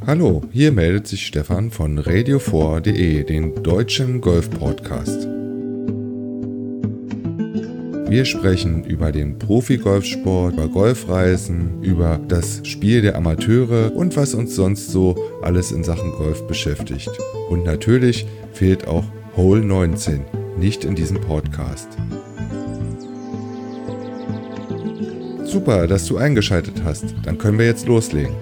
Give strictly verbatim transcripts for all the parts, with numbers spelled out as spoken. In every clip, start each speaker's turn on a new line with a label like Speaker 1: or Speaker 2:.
Speaker 1: Hallo, hier meldet sich Stefan von radio four punkt de, den deutschen Golf-Podcast. Wir sprechen über den Profi-Golfsport, über Golfreisen, über das Spiel der Amateure und was uns sonst so alles in Sachen Golf beschäftigt. Und natürlich fehlt auch Hole neunzehn nicht in diesem Podcast. Super, dass du eingeschaltet hast. Dann können wir jetzt loslegen.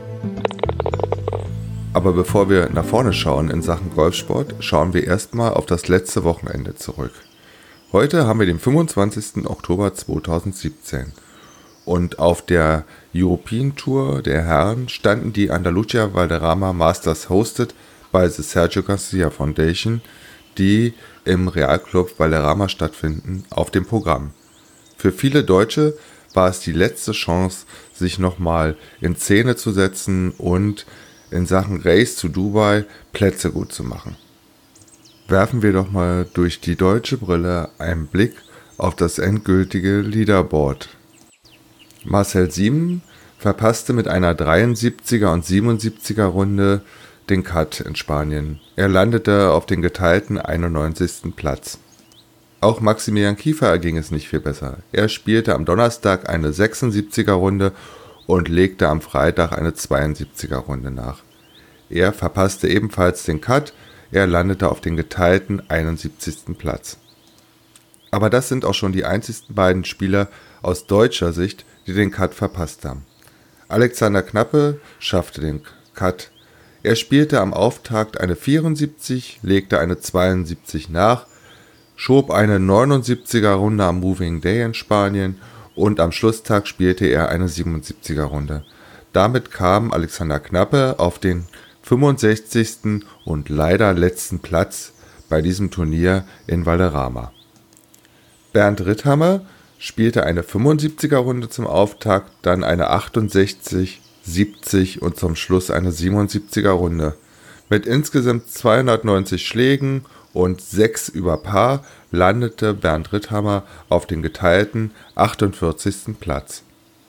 Speaker 1: Aber bevor wir nach vorne schauen in Sachen Golfsport, schauen wir erstmal auf das letzte Wochenende zurück. Heute haben wir den fünfundzwanzigsten Oktober zweitausendsiebzehn und auf der European Tour der Herren standen die Andalucía Valderrama Masters Hosted bei the Sergio Garcia Foundation, die im Real Club Valderrama stattfinden, auf dem Programm. Für viele Deutsche war es die letzte Chance, sich nochmal in Szene zu setzen und in Sachen Race to Dubai Plätze gut zu machen. Werfen wir doch mal durch die deutsche Brille einen Blick auf das endgültige Leaderboard. Marcel Siem verpasste mit einer dreiundsiebziger und siebenundsiebziger Runde den Cut in Spanien. Er landete auf den geteilten einundneunzigsten Platz. Auch Maximilian Kiefer erging es nicht viel besser. Er spielte am Donnerstag eine sechsundsiebziger Runde und legte am Freitag eine zweiundsiebziger Runde nach. Er verpasste ebenfalls den Cut, er landete auf den geteilten einundsiebzigsten Platz. Aber das sind auch schon die einzigsten beiden Spieler aus deutscher Sicht, die den Cut verpasst haben. Alexander Knappe schaffte den Cut. Er spielte am Auftakt eine vierundsiebzig, legte eine zweiundsiebzig nach, schob eine neunundsiebziger Runde am Moving Day in Spanien und am Schlusstag spielte er eine siebenundsiebziger Runde. Damit kam Alexander Knappe auf den fünfundsechzigsten und leider letzten Platz bei diesem Turnier in Valderrama. Bernd Ritthammer spielte eine fünfundsiebziger Runde zum Auftakt, dann eine achtundsechzig, siebzig und zum Schluss eine siebenundsiebziger Runde. Mit insgesamt zweihundertneunzig Schlägen und sechs über Par landete Bernd Ritthammer auf den geteilten achtundvierzigsten Platz.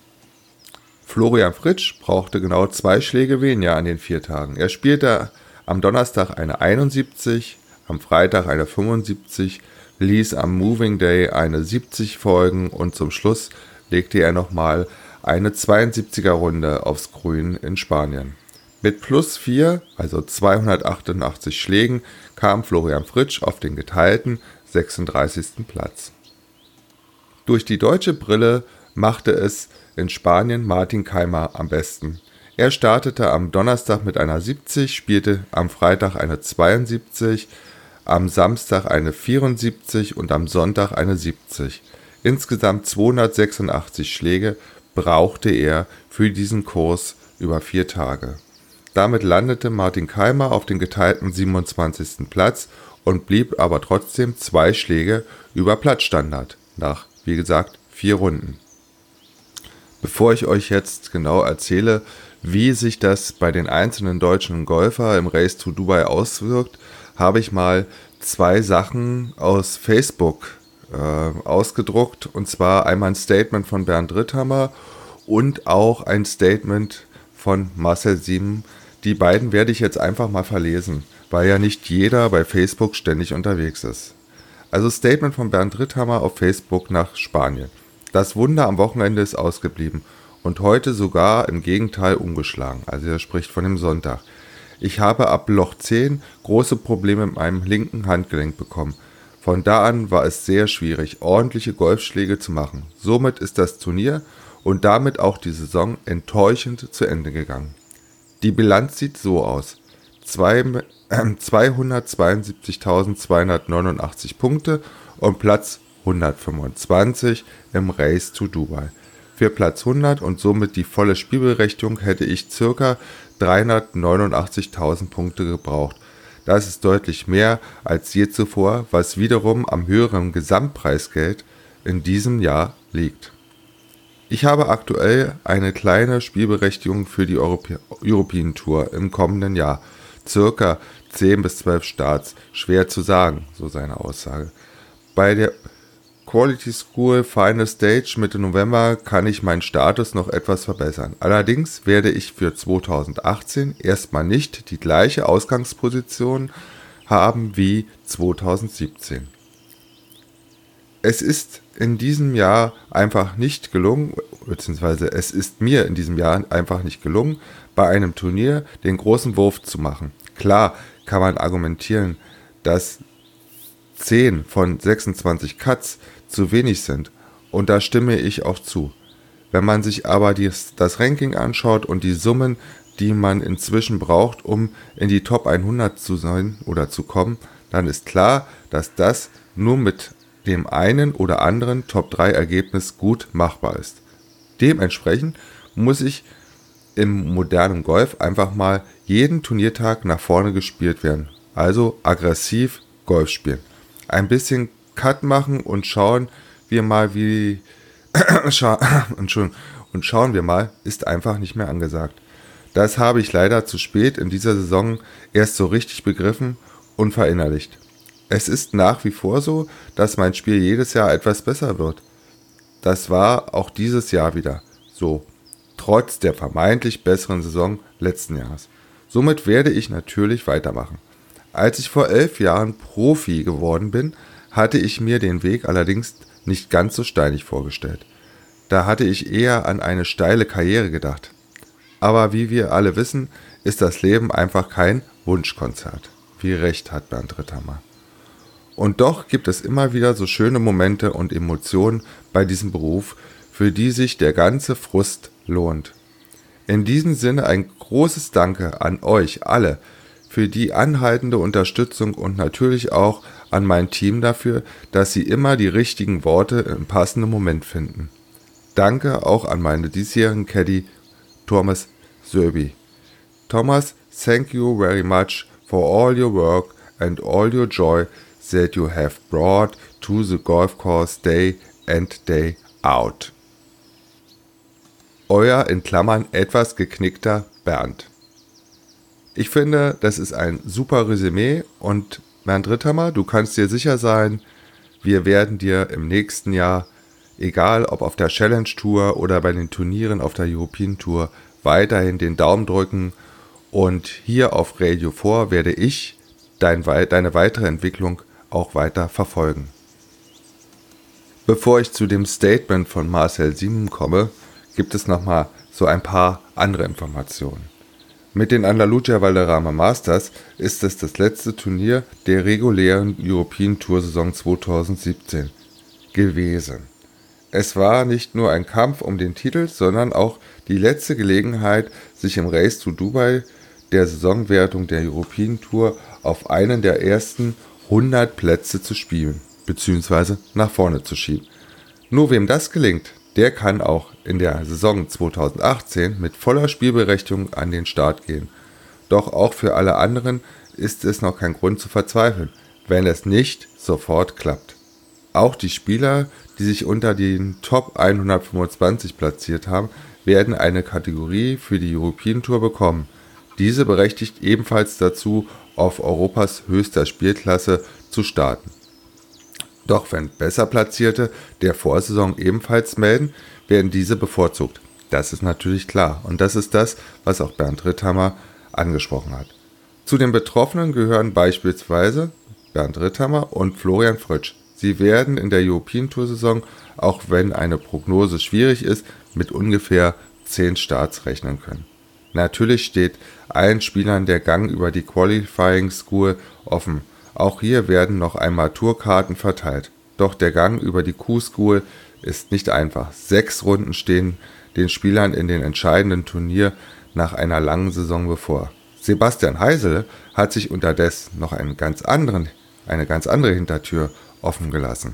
Speaker 1: Florian Fritsch brauchte genau zwei Schläge weniger an den vier Tagen. Er spielte am Donnerstag eine einundsiebzig, am Freitag eine fünfundsiebzig, ließ am Moving Day eine siebzig folgen und zum Schluss legte er nochmal eine zweiundsiebziger Runde aufs Grün in Spanien. Mit plus vier, also zweihundertachtundachtzig Schlägen, kam Florian Fritsch auf den geteilten sechsunddreißigsten Platz. Durch die deutsche Brille machte es in Spanien Martin Kaymer am besten. Er startete am Donnerstag mit einer siebzig, spielte am Freitag eine zweiundsiebzig, am Samstag eine vierundsiebzig und am Sonntag eine siebzig. Insgesamt zweihundertsechsundachtzig Schläge brauchte er für diesen Kurs über vier Tage. Damit landete Martin Kaymer auf den geteilten siebenundzwanzigsten Platz und blieb aber trotzdem zwei Schläge über Platzstandard nach, wie gesagt, vier Runden. Bevor ich euch jetzt genau erzähle, wie sich das bei den einzelnen deutschen Golfer im Race to Dubai auswirkt, habe ich mal zwei Sachen aus Facebook äh, ausgedruckt, und zwar einmal ein Statement von Bernd Ritthammer und auch ein Statement von Marcel Siem. Die beiden werde ich jetzt einfach mal verlesen, weil ja nicht jeder bei Facebook ständig unterwegs ist. Also Statement von Bernd Ritthammer auf Facebook nach Spanien. Das Wunder am Wochenende ist ausgeblieben und heute sogar im Gegenteil umgeschlagen. Also er spricht von dem Sonntag. Ich habe ab Loch zehn große Probleme mit meinem linken Handgelenk bekommen. Von da an war es sehr schwierig, ordentliche Golfschläge zu machen. Somit ist das Turnier und damit auch die Saison enttäuschend zu Ende gegangen. Die Bilanz sieht so aus. zweihundertzweiundsiebzigtausendzweihundertneunundachtzig Punkte und Platz hundertfünfundzwanzig im Race to Dubai. Für Platz hundert und somit die volle Spielberechtigung hätte ich ca. dreihundertneunundachtzigtausend Punkte gebraucht. Das ist deutlich mehr als je zuvor, was wiederum am höheren Gesamtpreisgeld in diesem Jahr liegt. Ich habe aktuell eine kleine Spielberechtigung für die Europä- European Tour im kommenden Jahr. Circa zehn bis zwölf Starts. Schwer zu sagen, so seine Aussage. Bei der Quality School Final Stage Mitte November kann ich meinen Status noch etwas verbessern. Allerdings werde ich für zweitausendachtzehn erstmal nicht die gleiche Ausgangsposition haben wie zweitausendsiebzehn. Es ist in diesem Jahr einfach nicht gelungen, beziehungsweise es ist mir in diesem Jahr einfach nicht gelungen, bei einem Turnier den großen Wurf zu machen. Klar kann man argumentieren, dass zehn von sechsundzwanzig Cuts zu wenig sind, und da stimme ich auch zu. Wenn man sich aber dies, das Ranking anschaut und die Summen, die man inzwischen braucht, um in die Top hundert zu sein oder zu kommen, dann ist klar, dass das nur mit dem einen oder anderen Top drei Ergebnis gut machbar ist. Dementsprechend muss ich im modernen Golf einfach mal jeden Turniertag nach vorne gespielt werden. Also aggressiv Golf spielen. Ein bisschen Cut machen und schauen wir mal, wie scha- und schauen wir mal, ist einfach nicht mehr angesagt. Das habe ich leider zu spät in dieser Saison erst so richtig begriffen und verinnerlicht. Es ist nach wie vor so, dass mein Spiel jedes Jahr etwas besser wird. Das war auch dieses Jahr wieder so, trotz der vermeintlich besseren Saison letzten Jahres. Somit werde ich natürlich weitermachen. Als ich vor elf Jahren Profi geworden bin, hatte ich mir den Weg allerdings nicht ganz so steinig vorgestellt. Da hatte ich eher an eine steile Karriere gedacht. Aber wie wir alle wissen, ist das Leben einfach kein Wunschkonzert. Wie recht hat Bernd Ritthammer. Und doch gibt es immer wieder so schöne Momente und Emotionen bei diesem Beruf, für die sich der ganze Frust lohnt. In diesem Sinne ein großes Danke an euch alle für die anhaltende Unterstützung und natürlich auch an mein Team dafür, dass sie immer die richtigen Worte im passenden Moment finden. Danke auch an meine diesjährigen Caddy Thomas Söbi. Thomas, thank you very much for all your work and all your joy that you have brought to the golf course day and day out. Euer in Klammern etwas geknickter Bernd. Ich finde, das ist ein super Resümee und Bernd Ritthammer, du kannst dir sicher sein, wir werden dir im nächsten Jahr, egal ob auf der Challenge Tour oder bei den Turnieren auf der European Tour, weiterhin den Daumen drücken, und hier auf Radio vier werde ich dein, deine weitere Entwicklung auch weiter verfolgen. Bevor ich zu dem Statement von Marcel Sieben komme, gibt es nochmal so ein paar andere Informationen. Mit den Andalucía Valderrama Masters ist es das letzte Turnier der regulären European Tour Saison zweitausendsiebzehn gewesen. Es war nicht nur ein Kampf um den Titel, sondern auch die letzte Gelegenheit, sich im Race to Dubai, der Saisonwertung der European Tour, auf einen der ersten hundert Plätze zu spielen bzw. nach vorne zu schieben. Nur wem das gelingt, der kann auch in der Saison zweitausendachtzehn mit voller Spielberechtigung an den Start gehen. Doch auch für alle anderen ist es noch kein Grund zu verzweifeln, wenn es nicht sofort klappt. Auch die Spieler, die sich unter den Top hundertfünfundzwanzig platziert haben, werden eine Kategorie für die European Tour bekommen. Diese berechtigt ebenfalls dazu, auf Europas höchster Spielklasse zu starten. Doch wenn besser Platzierte der Vorsaison ebenfalls melden, werden diese bevorzugt. Das ist natürlich klar, und das ist das, was auch Bernd Ritthammer angesprochen hat. Zu den Betroffenen gehören beispielsweise Bernd Ritthammer und Florian Fritsch. Sie werden in der European Tour Saison, auch wenn eine Prognose schwierig ist, mit ungefähr zehn Starts rechnen können. Natürlich steht allen Spielern der Gang über die Qualifying School offen. Auch hier werden noch einmal Tourkarten verteilt. Doch der Gang über die Q-School ist nicht einfach. Sechs Runden stehen den Spielern in den entscheidenden Turnier nach einer langen Saison bevor. Sebastian Heisele hat sich unterdessen noch einen ganz anderen, eine ganz andere Hintertür offen gelassen.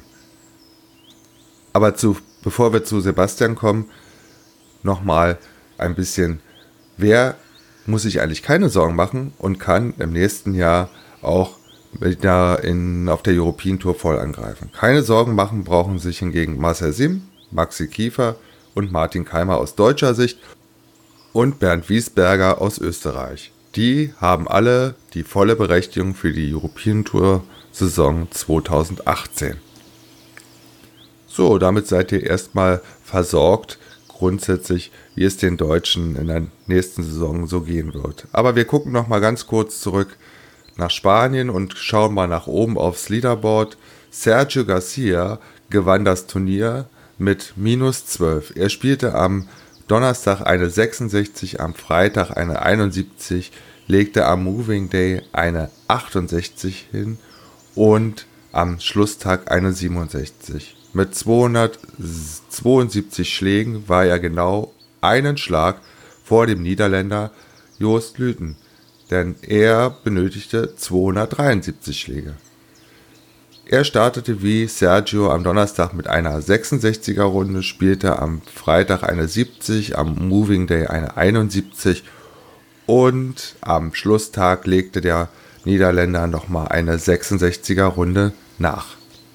Speaker 1: Aber zu, bevor wir zu Sebastian kommen, nochmal ein bisschen, wer muss sich eigentlich keine Sorgen machen und kann im nächsten Jahr auch wieder in, auf der European Tour voll angreifen. Keine Sorgen machen brauchen sich hingegen Marcel Sim, Maxi Kiefer und Martin Keimer aus deutscher Sicht und Bernd Wiesberger aus Österreich. Die haben alle die volle Berechtigung für die European Tour Saison zweitausendachtzehn. So, damit seid ihr erstmal versorgt, grundsätzlich, wie es den Deutschen in der nächsten Saison so gehen wird. Aber wir gucken noch mal ganz kurz zurück nach Spanien und schauen mal nach oben aufs Leaderboard. Sergio Garcia gewann das Turnier mit minus zwölf. Er spielte am Donnerstag eine sechsundsechzig, am Freitag eine einundsiebzig, legte am Moving Day eine achtundsechzig hin und am Schlusstag eine siebenundsechzig. Mit zweihundertzweiundsiebzig Schlägen war er genau einen Schlag vor dem Niederländer Joost Luiten, denn er benötigte zweihundertdreiundsiebzig Schläge. Er startete wie Sergio am Donnerstag mit einer sechsundsechziger Runde, spielte am Freitag eine siebzig, am Moving Day eine einundsiebzig und am Schlusstag legte der Niederländer nochmal eine sechsundsechziger Runde nach.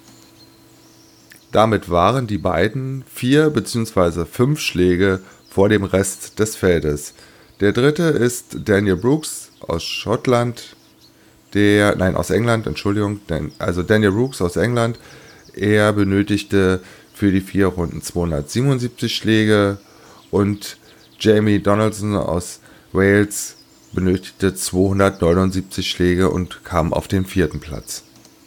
Speaker 1: Damit waren die beiden vier bzw. fünf Schläge vor dem Rest des Feldes. Der dritte ist Daniel Brooks aus Schottland, der, nein, aus England, Entschuldigung, also Daniel Brooks aus England. Er benötigte für die vier Runden zweihundertsiebenundsiebzig Schläge und Jamie Donaldson aus Wales benötigte zweihundertneunundsiebzig Schläge und kam auf den vierten Platz.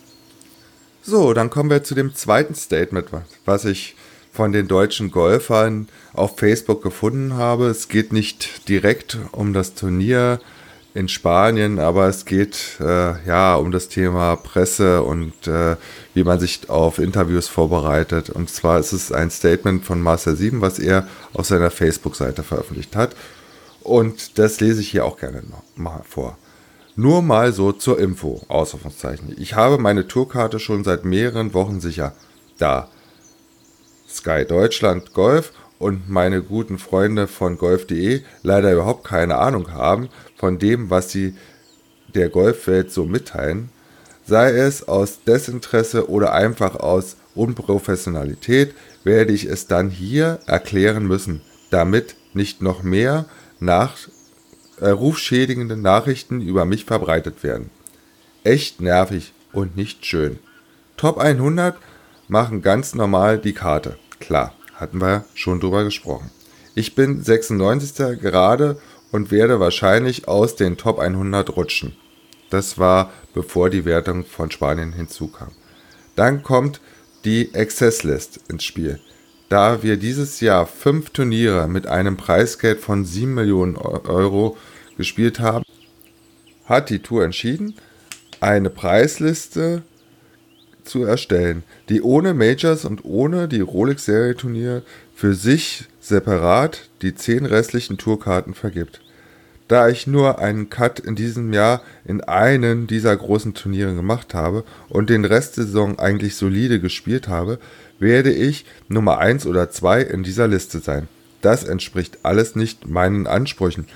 Speaker 1: So, dann kommen wir zu dem zweiten Statement, was ich von den deutschen Golfern auf Facebook gefunden habe. Es geht nicht direkt um das Turnier in Spanien, aber es geht äh, ja um das Thema Presse und äh, wie man sich auf Interviews vorbereitet. Und zwar ist es ein Statement von Marcel Sieben, was er auf seiner Facebook-Seite veröffentlicht hat. Und das lese ich hier auch gerne mal vor. Nur mal so zur Info, Ausrufungszeichen. Ich habe meine Tourkarte schon seit mehreren Wochen sicher. Da Sky Deutschland Golf und meine guten Freunde von golf punkt de leider überhaupt keine Ahnung haben von dem, was sie der Golfwelt so mitteilen, sei es aus Desinteresse oder einfach aus Unprofessionalität, werde ich es dann hier erklären müssen, damit nicht noch mehr nach äh, rufschädigende Nachrichten über mich verbreitet werden. Echt nervig und nicht schön. Top hundert machen ganz normal die Karte. Klar, hatten wir schon drüber gesprochen. Ich bin sechsundneunzigster gerade und werde wahrscheinlich aus den Top hundert rutschen. Das war, bevor die Wertung von Spanien hinzukam. Dann kommt die Access List ins Spiel. Da wir dieses Jahr fünf Turniere mit einem Preisgeld von sieben Millionen Euro gespielt haben, hat die Tour entschieden, eine Preisliste zu erstellen, die ohne Majors und ohne die Rolex-Serie-Turnier für sich separat die zehn restlichen Tourkarten vergibt. Da ich nur einen Cut in diesem Jahr in einen dieser großen Turniere gemacht habe und den Rest der Saison eigentlich solide gespielt habe, werde ich Nummer eins oder zwei in dieser Liste sein. Das entspricht alles nicht meinen Ansprüchen.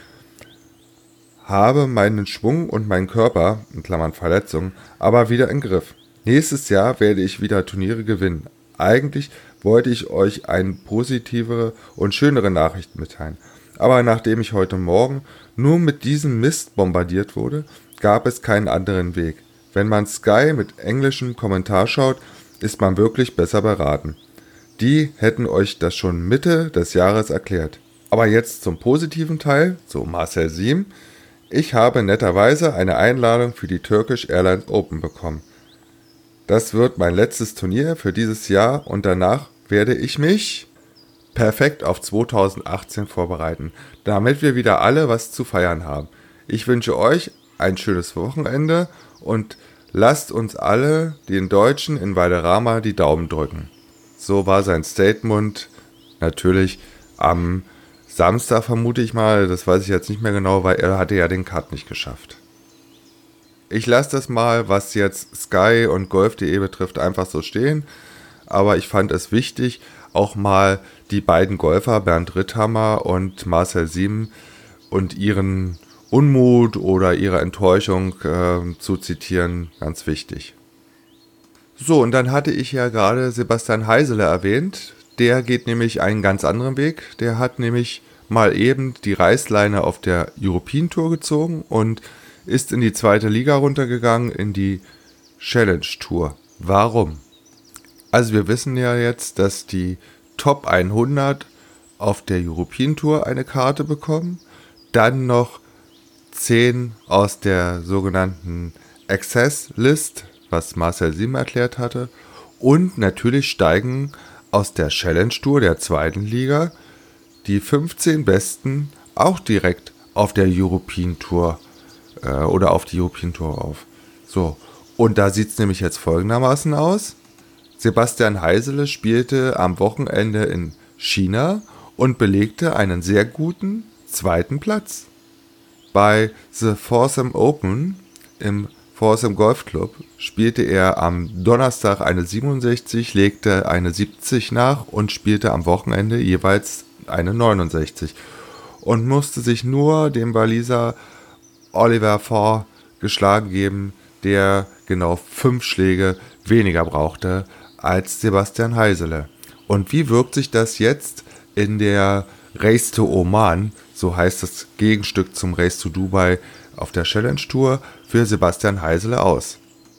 Speaker 1: Habe meinen Schwung und meinen Körper, in Klammern Verletzungen, aber wieder im Griff. Nächstes Jahr werde ich wieder Turniere gewinnen. Eigentlich wollte ich euch eine positivere und schönere Nachricht mitteilen. Aber nachdem ich heute Morgen nur mit diesem Mist bombardiert wurde, gab es keinen anderen Weg. Wenn man Sky mit englischem Kommentar schaut, ist man wirklich besser beraten. Die hätten euch das schon Mitte des Jahres erklärt. Aber jetzt zum positiven Teil, so Marcel Sieben. Ich habe netterweise eine Einladung für die Turkish Airlines Open bekommen. Das wird mein letztes Turnier für dieses Jahr und danach werde ich mich perfekt auf zweitausendachtzehn vorbereiten, damit wir wieder alle was zu feiern haben. Ich wünsche euch ein schönes Wochenende und lasst uns alle den Deutschen in Valderrama die Daumen drücken. So war sein Statement, natürlich am Samstag vermute ich mal, das weiß ich jetzt nicht mehr genau, weil er hatte ja den Cut nicht geschafft. Ich lasse das mal, was jetzt Sky und golf punkt de betrifft, einfach so stehen, aber ich fand es wichtig, auch mal die beiden Golfer, Bernd Ritthammer und Marcel Sieben, und ihren Unmut oder ihre Enttäuschung äh, zu zitieren, ganz wichtig. So, und dann hatte ich ja gerade Sebastian Heisele erwähnt. Der geht nämlich einen ganz anderen Weg. Der hat nämlich mal eben die Reißleine auf der European Tour gezogen und ist in die zweite Liga runtergegangen, in die Challenge Tour. Warum? Also wir wissen ja jetzt, dass die Top hundert auf der European Tour eine Karte bekommen, dann noch zehn aus der sogenannten Access List, was Marcel Sieben erklärt hatte, und natürlich steigen aus der Challenge Tour der zweiten Liga die fünfzehn Besten auch direkt auf der European Tour äh, oder auf die European Tour auf. So, und da sieht es nämlich jetzt folgendermaßen aus. Sebastian Heisele spielte am Wochenende in China und belegte einen sehr guten zweiten Platz. Bei The Foursome Open im Foursome Golf Club spielte er am Donnerstag eine siebenundsechzig, legte eine siebzig nach und spielte am Wochenende jeweils eine neunundsechzig und musste sich nur dem Waliser Oliver Faure geschlagen geben, der genau fünf Schläge weniger brauchte als Sebastian Heisele. Und wie wirkt sich das jetzt in der Race to Oman, so heißt das Gegenstück zum Race to Dubai auf der Challenge Tour, für Sebastian Heisele aus?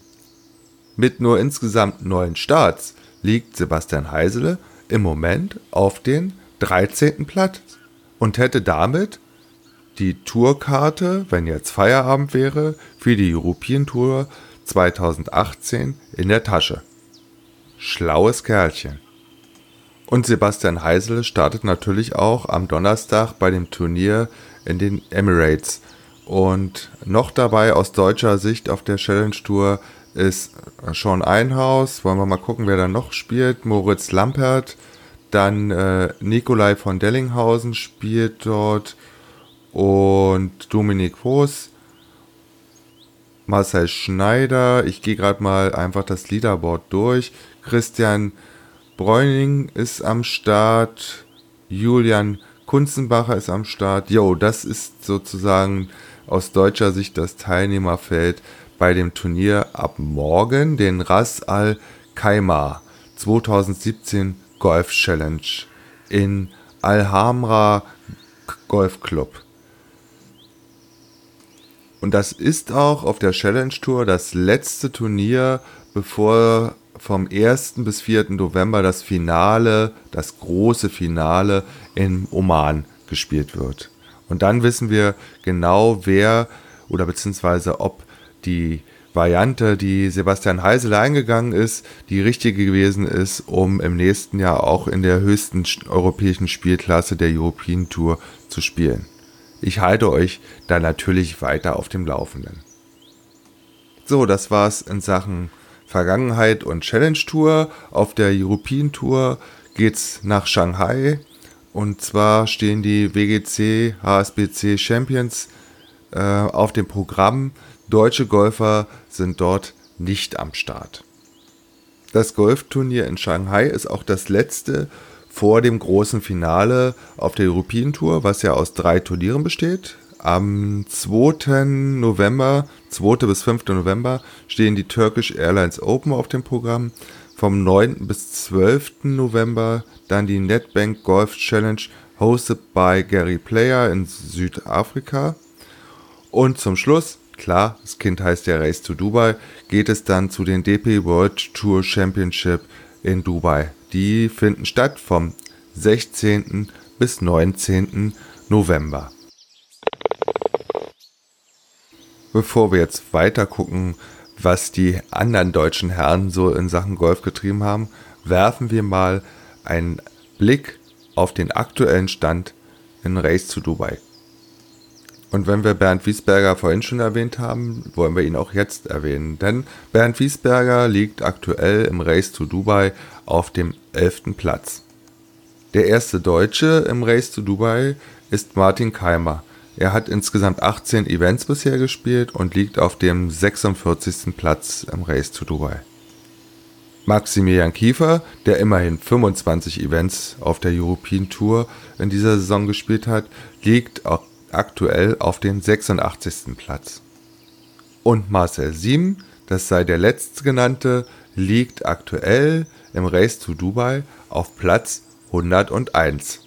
Speaker 1: Mit nur insgesamt neun Starts liegt Sebastian Heisele im Moment auf den dreizehnten Platz und hätte damit die Tourkarte, wenn jetzt Feierabend wäre, für die European Tour zweitausendachtzehn in der Tasche. Schlaues Kerlchen. Und Sebastian Heisele startet natürlich auch am Donnerstag bei dem Turnier in den Emirates. Und noch dabei aus deutscher Sicht auf der Challenge Tour ist Sean Einhaus. Wollen wir mal gucken, wer da noch spielt. Moritz Lampert. Dann äh, Nikolai von Dellinghausen spielt dort. Und Dominik Voß. Marcel Schneider. Ich gehe gerade mal einfach das Leaderboard durch. Christian Bräuning ist am Start. Julian Kunzenbacher ist am Start. Jo, das ist sozusagen aus deutscher Sicht das Teilnehmerfeld bei dem Turnier ab morgen, den Ras Al Khaimah zweitausendsiebzehn Golf Challenge in Al-Hamra Golf Club. Und das ist auch auf der Challenge Tour das letzte Turnier, bevor vom ersten bis vierten November das Finale, das große Finale in Oman gespielt wird. Und dann wissen wir genau, wer oder beziehungsweise ob die Variante, die Sebastian Heisele eingegangen ist, die richtige gewesen ist, um im nächsten Jahr auch in der höchsten europäischen Spielklasse der European Tour zu spielen. Ich halte euch da natürlich weiter auf dem Laufenden. So, das war's in Sachen Vergangenheit und Challenge Tour. Auf der European Tour geht's nach Shanghai. Und zwar stehen die W G C H S B C Champions äh, auf dem Programm. Deutsche Golfer sind dort nicht am Start. Das Golfturnier in Shanghai ist auch das letzte vor dem großen Finale auf der European Tour, was ja aus drei Turnieren besteht. Am zweiten November, zweiten bis fünften November stehen die Turkish Airlines Open auf dem Programm. Vom neunten bis zwölften November dann die NetBank Golf Challenge, hosted by Gary Player in Südafrika. Und zum Schluss, klar, das Kind heißt ja Race to Dubai, geht es dann zu den D P World Tour Championship in Dubai. Die finden statt vom sechzehnten bis neunzehnten November. Bevor wir jetzt weiter gucken, was die anderen deutschen Herren so in Sachen Golf getrieben haben, werfen wir mal einen Blick auf den aktuellen Stand in Race to Dubai. Und wenn wir Bernd Wiesberger vorhin schon erwähnt haben, wollen wir ihn auch jetzt erwähnen. Denn Bernd Wiesberger liegt aktuell im Race to Dubai auf dem elften Platz. Der erste Deutsche im Race to Dubai ist Martin Keimer. Er hat insgesamt achtzehn Events bisher gespielt und liegt auf dem sechsundvierzigsten Platz im Race to Dubai. Maximilian Kiefer, der immerhin fünfundzwanzig Events auf der European Tour in dieser Saison gespielt hat, liegt auch aktuell auf den sechsundachtzigsten Platz. Und Marcel Sieben, das sei der letztgenannte, liegt aktuell im Race to Dubai auf Platz hunderteins.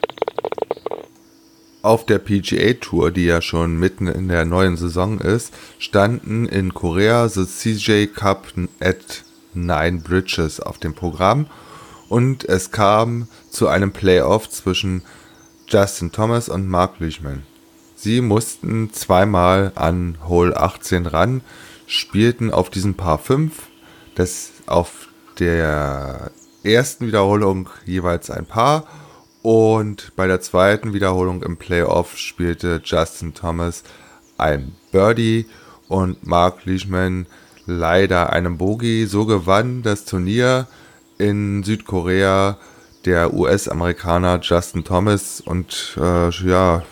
Speaker 1: Auf der P G A Tour, die ja schon mitten in der neuen Saison ist, standen in Korea the C J Cup at Nine Bridges auf dem Programm und es kam zu einem Playoff zwischen Justin Thomas und Mark Leishman. Sie mussten zweimal an Hole achtzehn ran, spielten auf diesem Par fünf, das auf der ersten Wiederholung jeweils ein Paar und bei der zweiten Wiederholung im Playoff spielte Justin Thomas ein Birdie und Mark Leishman leider einen Bogey. So gewann das Turnier in Südkorea der U S-Amerikaner Justin Thomas und äh, ja,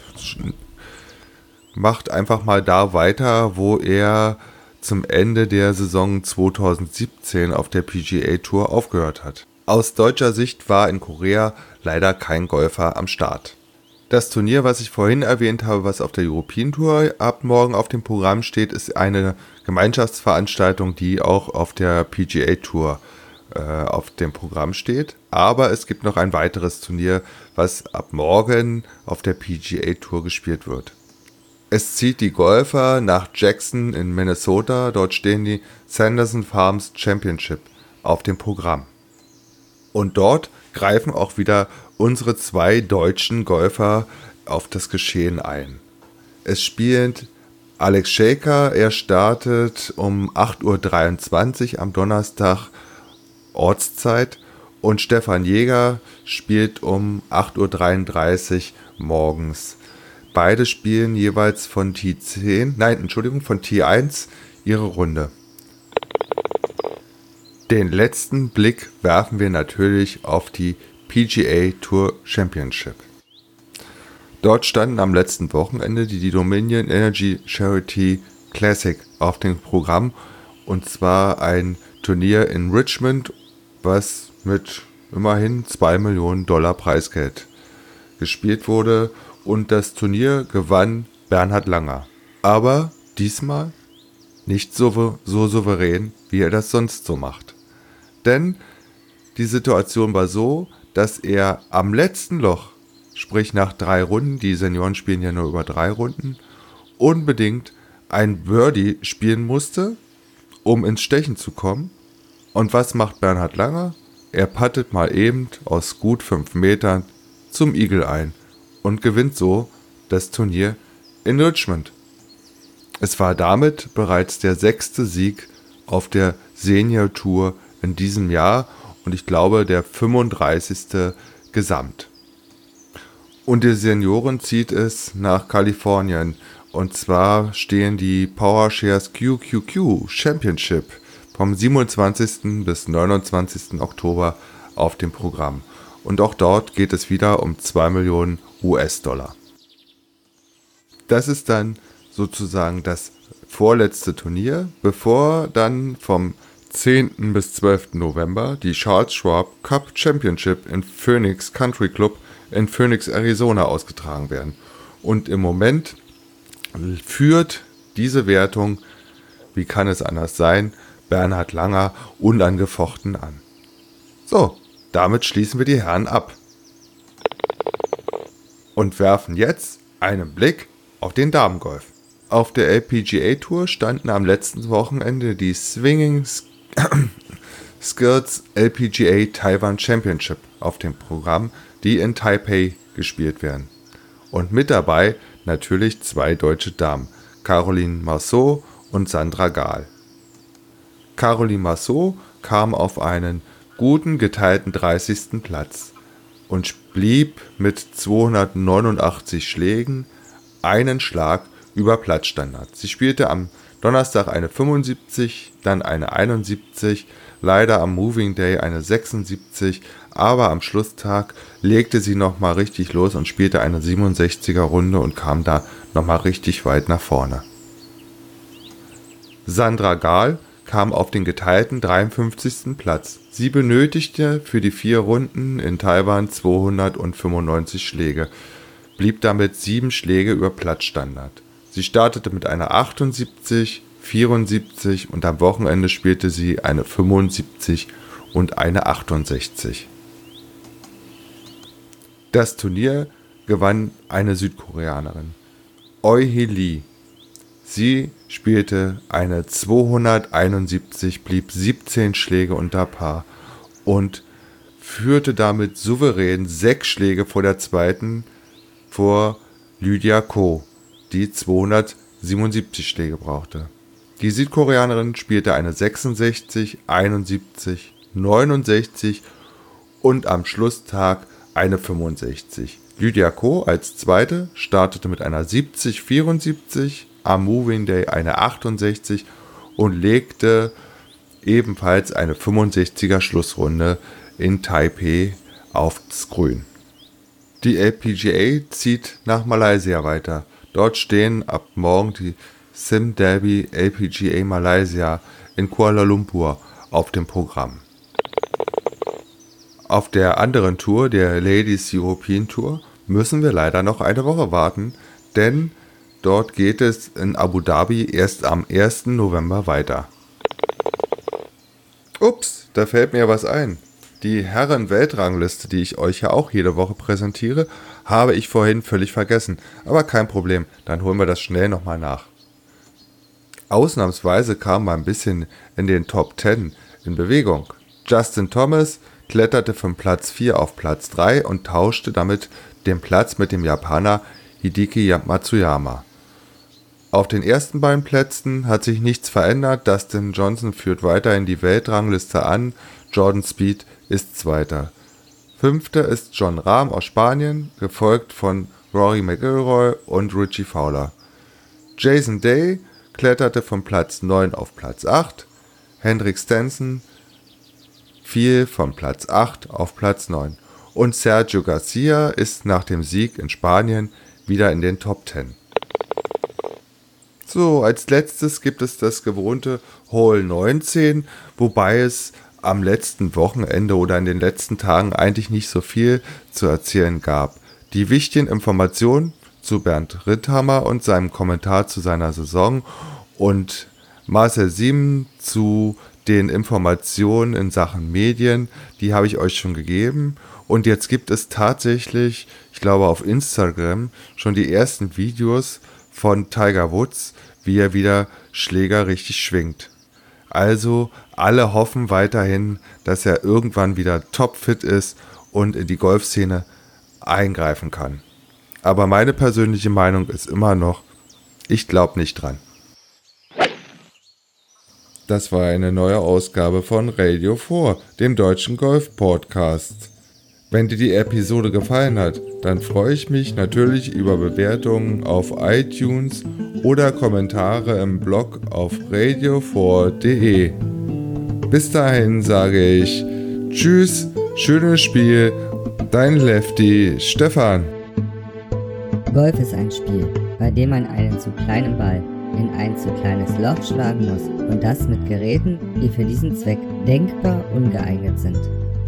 Speaker 1: macht einfach mal da weiter, wo er zum Ende der Saison zweitausendsiebzehn auf der P G A Tour aufgehört hat. Aus deutscher Sicht war in Korea leider kein Golfer am Start. Das Turnier, was ich vorhin erwähnt habe, was auf der European Tour ab morgen auf dem Programm steht, ist eine Gemeinschaftsveranstaltung, die auch auf der P G A Tour äh, auf dem Programm steht. Aber es gibt noch ein weiteres Turnier, was ab morgen auf der P G A Tour gespielt wird. Es zieht die Golfer nach Jackson in Minnesota. Dort stehen die Sanderson Farms Championship auf dem Programm. Und dort greifen auch wieder unsere zwei deutschen Golfer auf das Geschehen ein. Es spielt Alex Schäker, er startet um acht Uhr dreiundzwanzig am Donnerstag Ortszeit und Stefan Jäger spielt um acht Uhr dreiunddreißig morgens. Beide spielen jeweils von T zehn, nein, Entschuldigung, von T eins ihre Runde. Den letzten Blick werfen wir natürlich auf die P G A Tour Championship. Dort standen am letzten Wochenende die Dominion Energy Charity Classic auf dem Programm und zwar ein Turnier in Richmond, was mit immerhin zwei Millionen Dollar Preisgeld gespielt wurde und das Turnier gewann Bernhard Langer. Aber diesmal nicht so, so souverän, wie er das sonst so macht. Denn die Situation war so, dass er am letzten Loch, sprich nach drei Runden, die Senioren spielen ja nur über drei Runden, unbedingt ein Birdie spielen musste, um ins Stechen zu kommen. Und was macht Bernhard Langer? Er puttet mal eben aus gut fünf Metern zum Eagle ein und gewinnt so das Turnier in Richmond. Es war damit bereits der sechste Sieg auf der Senior Tour in diesem Jahr und ich glaube der fünfunddreißigste gesamt. Und die Senioren zieht es nach Kalifornien und zwar stehen die PowerShares Q Q Q Championship vom siebenundzwanzigsten bis neunundzwanzigsten Oktober auf dem Programm. Und auch dort geht es wieder um zwei Millionen U S-Dollar. Das ist dann sozusagen das vorletzte Turnier, bevor dann vom zehnten bis zwölften November die Charles Schwab Cup Championship in Phoenix Country Club in Phoenix, Arizona ausgetragen werden. Und im Moment führt diese Wertung, wie kann es anders sein, Bernhard Langer unangefochten an. So, damit schließen wir die Herren ab und werfen jetzt einen Blick auf den Damengolf. Auf der L P G A Tour standen am letzten Wochenende die Swinging Skills L P G A Taiwan Championship auf dem Programm, die in Taipei gespielt werden. Und mit dabei natürlich zwei deutsche Damen, Caroline Marceau und Sandra Gahl. Caroline Marceau kam auf einen guten geteilten dreißigsten Platz und blieb mit zweihundertneunundachtzig Schlägen einen Schlag über Platzstandard. Sie spielte am Donnerstag eine fünfundsiebzig, dann eine einundsiebzig, leider am Moving Day eine sechsundsiebzig, aber am Schlusstag legte sie nochmal richtig los und spielte eine siebenundsechziger Runde und kam da nochmal richtig weit nach vorne. Sandra Gahl kam auf den geteilten dreiundfünfzigsten Platz. Sie benötigte für die vier Runden in Taiwan zweihundertfünfundneunzig Schläge, blieb damit sieben Schläge über Platzstandard. Sie startete mit einer achtundsiebzig, vierundsiebzig und am Wochenende spielte sie eine fünfundsiebzig und eine achtundsechzig. Das Turnier gewann eine Südkoreanerin, Oi Hee Lee. Sie spielte eine zweihunderteinundsiebzig, blieb siebzehn Schläge unter Paar und führte damit souverän sechs Schläge vor der zweiten, vor Lydia Ko, die zweihundertsiebenundsiebzig Schläge brauchte. Die Südkoreanerin spielte eine sechsundsechzig, einundsiebzig, neunundsechzig und am Schlusstag eine fünfundsechzig. Lydia Ko als Zweite startete mit einer siebzig, vierundsiebzig, am Moving Day eine achtundsechzig und legte ebenfalls eine fünfundsechziger Schlussrunde in Taipei aufs Grün. Die L P G A zieht nach Malaysia weiter. Dort stehen ab morgen die Sim Derby L P G A Malaysia in Kuala Lumpur auf dem Programm. Auf der anderen Tour, der Ladies European Tour, müssen wir leider noch eine Woche warten, denn dort geht es in Abu Dhabi erst am ersten November weiter. Ups, da fällt mir was ein. Die Herren-Weltrangliste, die ich euch ja auch jede Woche präsentiere, habe ich vorhin völlig vergessen. Aber kein Problem, dann holen wir das schnell nochmal nach. Ausnahmsweise kam mal ein bisschen in den Top zehn in Bewegung. Justin Thomas kletterte von Platz vier auf Platz drei und tauschte damit den Platz mit dem Japaner Hideki Matsuyama. Auf den ersten beiden Plätzen hat sich nichts verändert. Dustin Johnson führt weiterhin die Weltrangliste an. Jordan Spieth ist Zweiter. Fünfter ist John Rahm aus Spanien, gefolgt von Rory McIlroy und Richie Fowler. Jason Day kletterte von Platz neun auf Platz acht. Henrik Stenson fiel von Platz acht auf Platz neun. Und Sergio Garcia ist nach dem Sieg in Spanien wieder in den Top zehn. So, als letztes gibt es das gewohnte Hole neunzehn, wobei es am letzten Wochenende oder in den letzten Tagen eigentlich nicht so viel zu erzählen gab. Die wichtigen Informationen zu Bernd Ritthammer und seinem Kommentar zu seiner Saison und Marcel Sieben zu den Informationen in Sachen Medien, die habe ich euch schon gegeben. Und jetzt gibt es tatsächlich, ich glaube auf Instagram, schon die ersten Videos von Tiger Woods, wie er wieder Schläger richtig schwingt. Also alle hoffen weiterhin, dass er irgendwann wieder topfit ist und in die Golfszene eingreifen kann. Aber meine persönliche Meinung ist immer noch, ich glaube nicht dran. Das war eine neue Ausgabe von Radio vier, dem deutschen Golf-Podcast. Wenn dir die Episode gefallen hat, dann freue ich mich natürlich über Bewertungen auf iTunes oder Kommentare im Blog auf radio vier punkt de. Bis dahin sage ich Tschüss, schönes Spiel, dein Lefty Stefan.
Speaker 2: Golf ist ein Spiel, bei dem man einen zu kleinen Ball in ein zu kleines Loch schlagen muss und das mit Geräten, die für diesen Zweck denkbar ungeeignet sind.